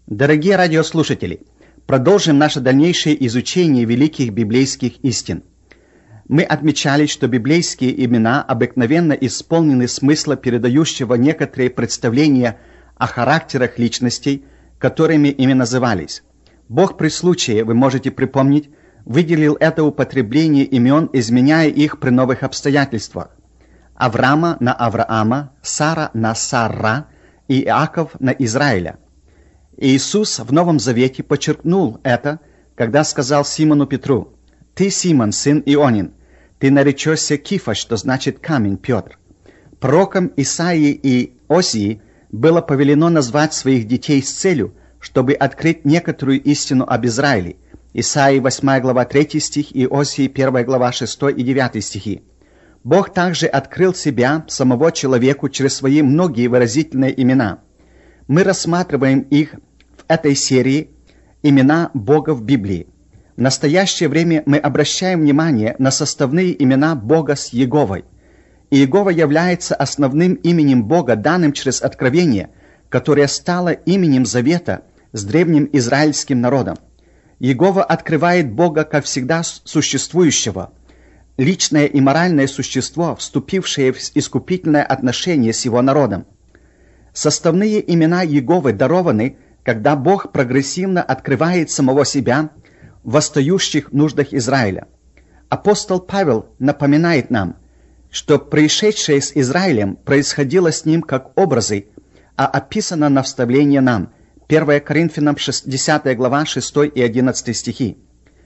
Дорогие радиослушатели, продолжим наше дальнейшее изучение великих библейских истин. Мы отмечали, что библейские имена обыкновенно исполнены смысла, передающего некоторые представления о характерах личностей, которыми ими назывались. Бог при случае, вы можете припомнить, выделил это употребление имен, изменяя их при новых обстоятельствах. Авраама на Авраама, Сара на Сара и Иаков на Израиля. Иисус в Новом Завете подчеркнул это, когда сказал Симону Петру: «Ты, Симон, сын Ионин, ты наречешься Кифа, что значит камень, Петр». Пророкам Исаии и Осии было повелено назвать своих детей с целью, чтобы открыть некоторую истину об Израиле. Исаии 8 глава 3 стих и Осии 1 глава 6 и 9 стихи. Бог также открыл себя самого человеку через свои многие выразительные имена. Мы рассматриваем их в этой серии «Имена Бога в Библии». В настоящее время мы обращаем внимание на составные имена Бога с Иеговой. Иегова является основным именем Бога, данным через откровение, которое стало именем завета с древним израильским народом. Иегова открывает Бога как всегда существующего, личное и моральное существо, вступившее в искупительное отношение с его народом. Составные имена Иеговы дарованы, когда Бог прогрессивно открывает самого себя в восстающих нуждах Израиля. Апостол Павел напоминает нам, что происшедшее с Израилем происходило с ним как образы, а описано на вставление нам. 1 Коринфянам 10 глава 6 и 11 стихи.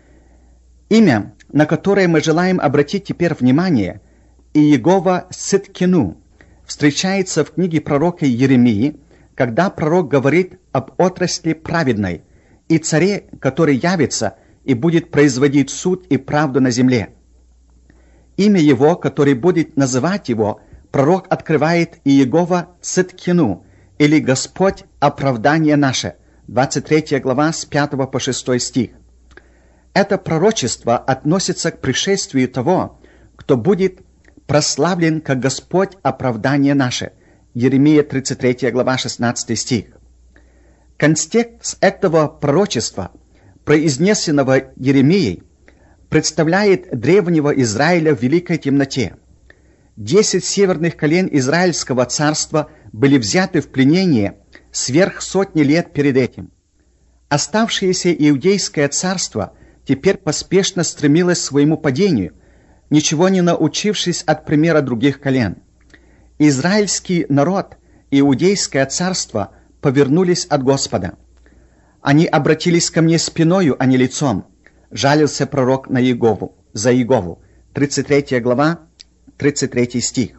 Имя, на которое мы желаем обратить теперь внимание, Иегова Циткину, встречается в книге пророка Иеремии, когда пророк говорит об отрасли праведной и царе, который явится и будет производить суд и правду на земле. Имя его, который будет называть его, пророк открывает Иегова Циткину, или Господь оправдание наше, 23 глава с 5 по 6 стих. Это пророчество относится к пришествию того, кто будет прославлен как Господь оправдание наше, Иеремия 33 глава 16 стих. Контекст этого пророчества, произнесенного Иеремией, представляет древнего Израиля в великой темноте. 10 северных колен Израильского царства были взяты в пленение сверх сотни лет перед этим. Оставшееся Иудейское царство теперь поспешно стремилось к своему падению, ничего не научившись от примера других колен. Израильский народ и Иудейское царство повернулись от Господа. Они обратились ко мне спиною, а не лицом, жалился пророк на Иегову, за Иегову, 33 глава, 33 стих.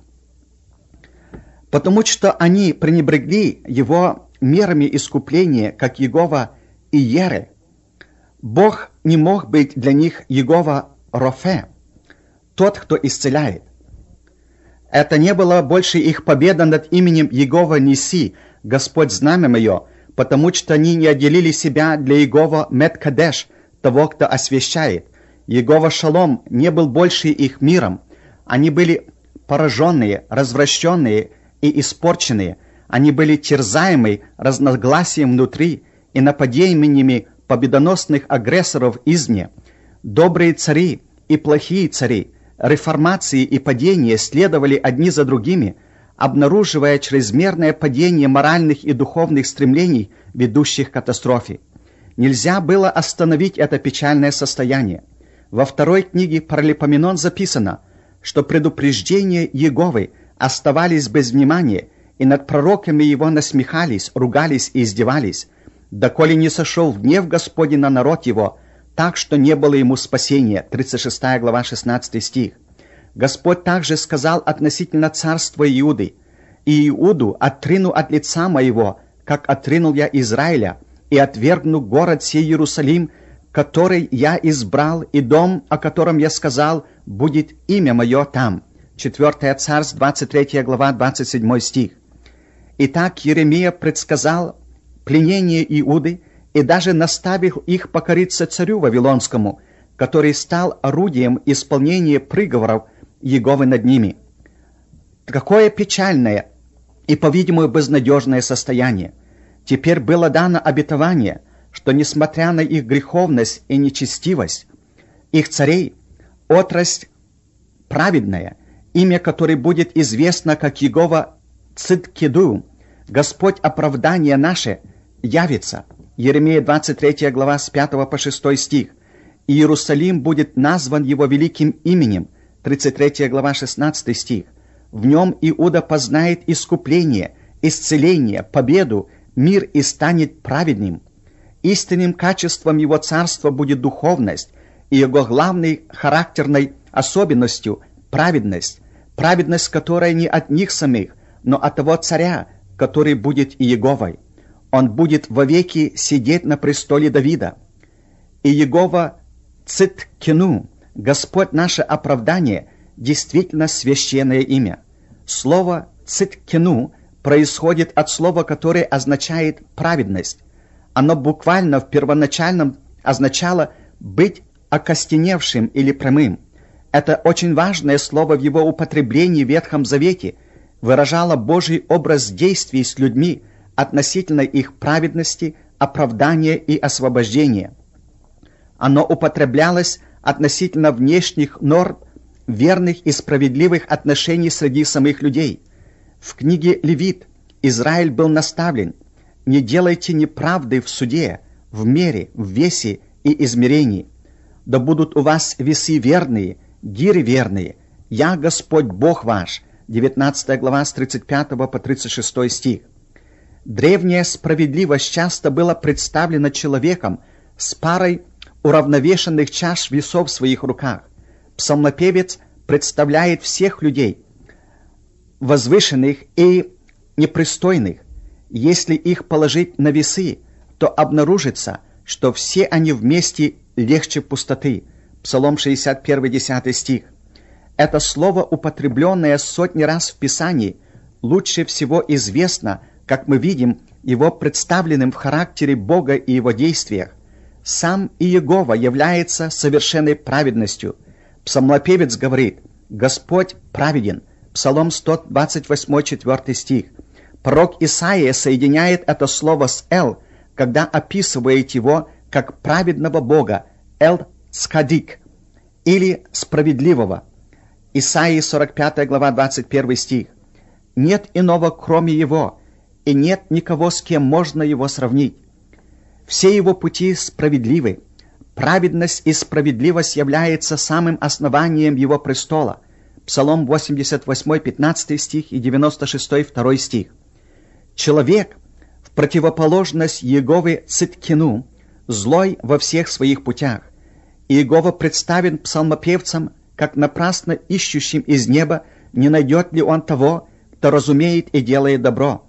Потому что они пренебрегли его мерами искупления, как Иегова и Иере, Бог не мог быть для них Иегова Рофе, тот, кто исцеляет. Это не было больше их победа над именем Иегова Ниси, Господь знамя мое, потому что они не отделили себя для Иегова Мет-Кадеш, того, кто освящает. Иегова Шалом не был больше их миром. Они были пораженные, развращенные и испорченные. Они были терзаемы разногласием внутри и нападениями победоносных агрессоров извне. Добрые цари и плохие цари, реформации и падения следовали одни за другими, обнаруживая чрезмерное падение моральных и духовных стремлений, ведущих к катастрофе. Нельзя было остановить это печальное состояние. Во второй книге Паралипоменон записано, что предупреждения Иеговы оставались без внимания, и над пророками его насмехались, ругались и издевались, доколе не сошел гнев Господень на народ его, так что не было ему спасения. 36 глава 16 стих. Господь также сказал относительно царства Иуды: «И Иуду отрину от лица моего, как отринул я Израиля, и отвергну город сей Иерусалим, который я избрал, и дом, о котором я сказал, будет имя мое там». 4 Царств, 23 глава, 27 стих. Итак, Иеремия предсказал пленение Иуды и даже наставил их покориться царю Вавилонскому, который стал орудием исполнения приговоров Иеговы над ними. Какое печальное и, по-видимому, безнадежное состояние. Теперь было дано обетование, что, несмотря на их греховность и нечестивость, их царей, отрасль праведная, имя которой будет известно как Егова Циткиду, Господь оправдание наше, явится. Еремия 23 глава с 5 по 6 стих. И Иерусалим будет назван его великим именем, 33 глава 16 стих. В нем Иуда познает искупление, исцеление, победу, мир и станет праведным. Истинным качеством его царства будет духовность, и его главной характерной особенностью – праведность, праведность, которая не от них самих, но от того царя, который будет Иеговой. Он будет вовеки сидеть на престоле Давида. И Егова Циткину, Господь наше оправдание, действительно священное имя. Слово Циткину происходит от слова, которое означает праведность. Оно буквально в первоначальном означало быть окостеневшим или прямым. Это очень важное слово в его употреблении в Ветхом Завете выражало Божий образ действий с людьми относительно их праведности, оправдания и освобождения. Оно употреблялось относительно внешних норм, верных и справедливых отношений среди самих людей. В книге Левит Израиль был наставлен: «Не делайте неправды в суде, в мере, в весе и измерении. Да будут у вас весы верные, гиры верные. Я Господь Бог ваш». 19 глава с 35 по 36 стих. Древняя справедливость часто была представлена человеком с парой уравновешенных чаш весов в своих руках. Псалмопевец представляет всех людей, возвышенных и непристойных. Если их положить на весы, то обнаружится, что все они вместе легче пустоты. Псалом 61, 10 стих. Это слово, употребленное сотни раз в Писании, лучше всего известно, как мы видим, его представленным в характере Бога и его действиях. Сам Иегова является совершенной праведностью. Псалмопевец говорит: «Господь праведен». Псалом 128, 4 стих. Пророк Исаия соединяет это слово с «эл», когда описывает его как праведного Бога, «эл-цкадик», или «справедливого». Исаии 45 глава 21 стих. «Нет иного, кроме Его, и нет никого, с кем можно Его сравнить. Все Его пути справедливы. Праведность и справедливость являются самым основанием Его престола». Псалом 88, 15 стих и 96, 2 стих. Человек, в противоположность Егове Циткину, злой во всех своих путях. Иегова представен псалмопевцам как напрасно ищущим из неба, не найдет ли он того, кто разумеет и делает добро.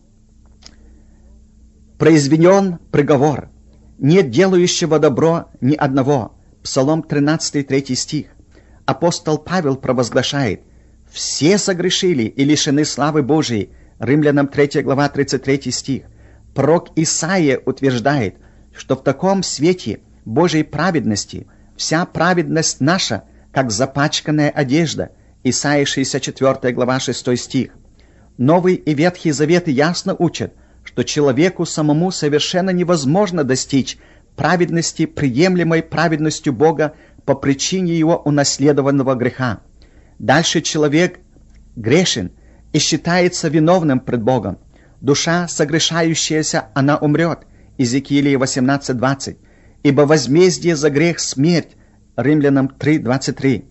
Произведен приговор: нет делающего добро ни одного. Псалом 13, 3 стих. Апостол Павел провозглашает: все согрешили и лишены славы Божией. Римлянам 3 глава 33 стих. Пророк Исаия утверждает, что в таком свете Божьей праведности вся праведность наша, как запачканная одежда. Исаия 64 глава 6 стих. Новый и Ветхий Заветы ясно учат, что человеку самому совершенно невозможно достичь праведности, приемлемой праведностью Бога по причине его унаследованного греха. Дальше человек грешен и считается виновным пред Богом. Душа согрешающаяся, она умрет. Иезекиилия 18:20. Ибо возмездие за грех — смерть. Римлянам 3:23.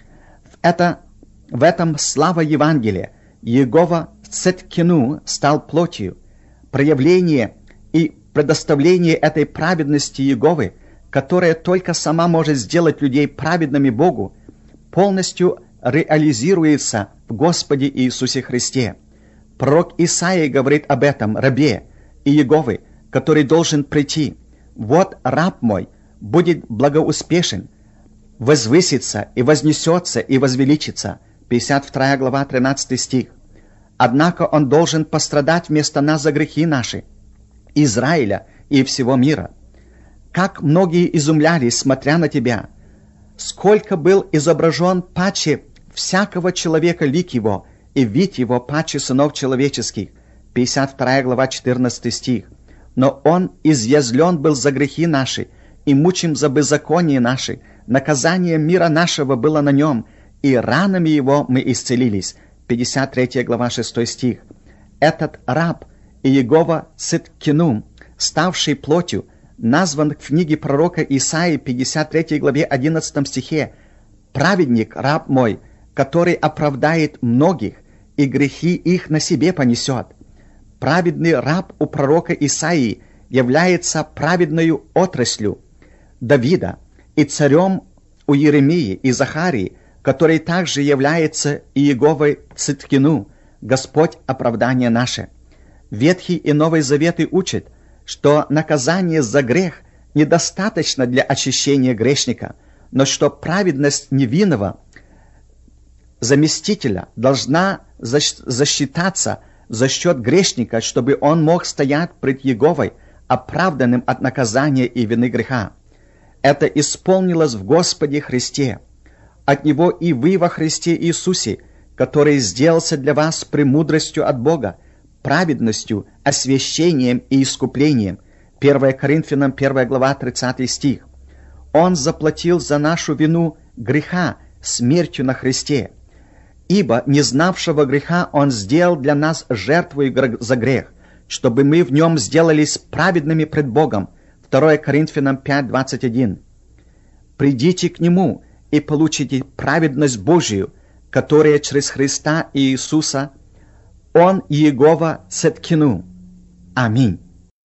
В этом слава Евангелия. Егова Циткину стал плотью. Проявление и предоставление этой праведности Еговы, которая только сама может сделать людей праведными Богу, полностью реализируется в Господе Иисусе Христе. Пророк Исаия говорит об этом рабе Иеговы, который должен прийти. «Вот раб мой будет благоуспешен, возвысится и вознесется и возвеличится». 52 глава 13 стих. Однако он должен пострадать вместо нас за грехи наши, Израиля и всего мира. Как многие изумлялись, смотря на тебя! Сколько был изображен паче всякого человека лик его, и вид его паче сынов человеческих. 52 глава 14 стих. но Он изъязвлен был за грехи наши, и мучим за беззаконие наши. Наказание мира нашего было на Нем, и ранами Его мы исцелились». 53 глава 6 стих. Этот раб Иегова Циткину, ставший плотью, назван в книге пророка Исаии 53 главе 11 стихе: «Праведник, раб мой, который оправдает многих, и грехи их на себе понесет». Праведный раб у пророка Исаии является праведною отраслью Давида и царем у Иеремии и Захарии, который также является Иеговой Циткину, Господь оправдание наше. Ветхий и Новый Заветы учат, что наказание за грех недостаточно для очищения грешника, но что праведность невинного заместителя должна засчитаться за счет грешника, чтобы он мог стоять пред Еговой, оправданным от наказания и вины греха. Это исполнилось в Господе Христе. От Него и вы во Христе Иисусе, который сделался для вас премудростью от Бога, праведностью, освящением и искуплением. 1 Коринфянам 1 глава 30 стих. Он заплатил за нашу вину греха смертью на Христе. Ибо, не знавшего греха, Он сделал для нас жертву за грех, чтобы мы в Нем сделались праведными пред Богом. 2 Коринфянам 5:21. «Придите к Нему и получите праведность Божию, которая через Христа и Иисуса, Он Иегова Циткину». Аминь.